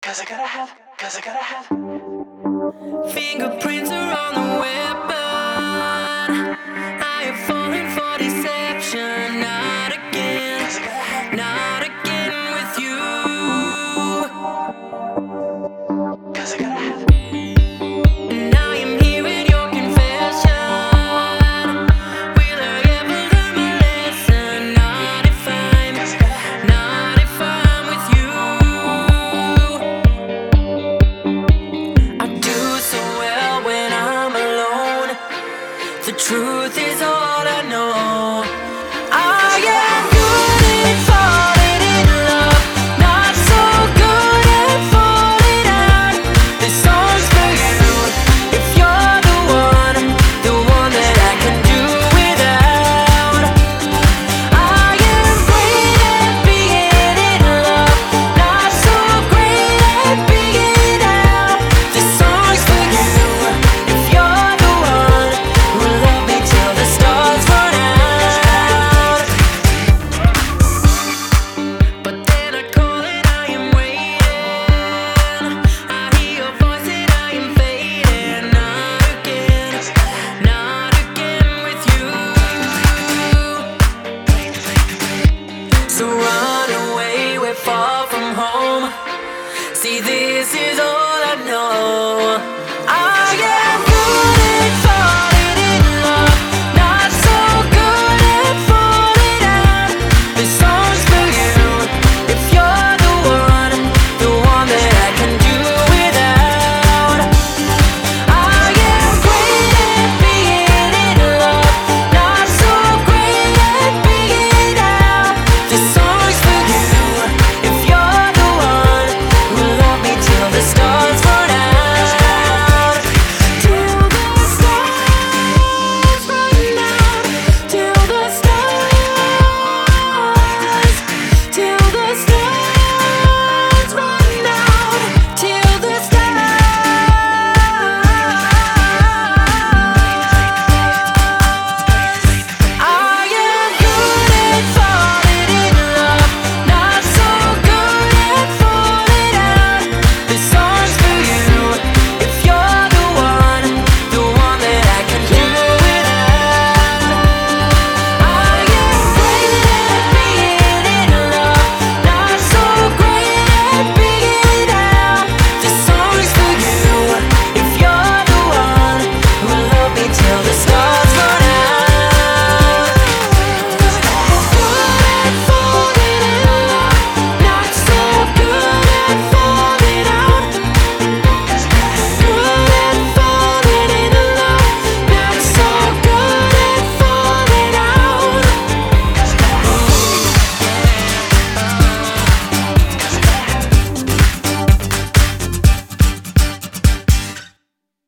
cause I gotta have Fingerprints are on the weapon. I have fallen for deception. Not again, not again with you. cause I gotta have And I am here with your confession. Will I ever learn my lesson? Not if I'm with you. I do so well when I'm alone. The truth is all I know. I am good at falling in love, not so good at falling out. This song's for you, if you're the one that I can do without. I am great at being in love, not so great at being out. This song's for you, if you're the one who love me till the stars run out. But then I call and I am waiting. I hear your voice and I am fading. Not again with you. So run away, we're far from home. See this.